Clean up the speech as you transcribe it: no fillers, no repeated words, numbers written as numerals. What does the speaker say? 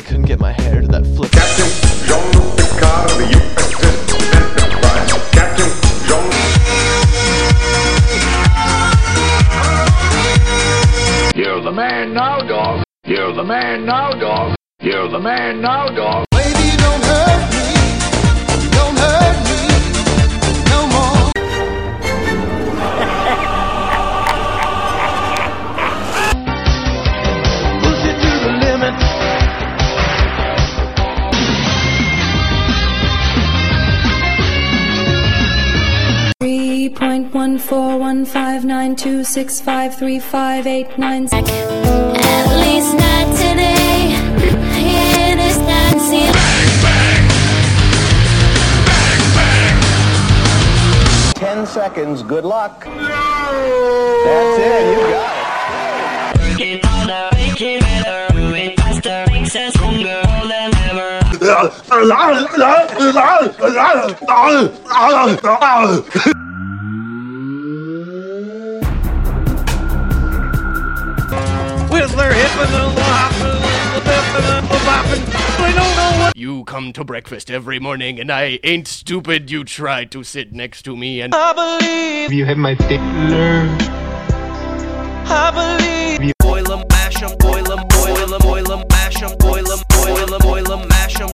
couldn't get my hair to that flip. Captain Jean-Luc Picard of the USS Enterprise. Captain Jean... You're the man now, dog. You're the man now, dog. You're the man now, dog. Baby, don't hurt me. Don't hurt me no more. Push it to the limit. 3.1415926535896. At least not today. Yeah, this time see. 10 seconds, good luck. That's it, you got it. Working harder, making better, moving faster, makes us stronger than ever. Whistler, hippin', I don't know what. You come to breakfast every morning, and I ain't stupid. You try to sit next to me, and I believe You have my dick. I believe. Boil 'em, mash 'em, boil 'em, boil 'em, boil 'em, mash 'em, boil 'em, boil 'em, boil 'em, mash 'em.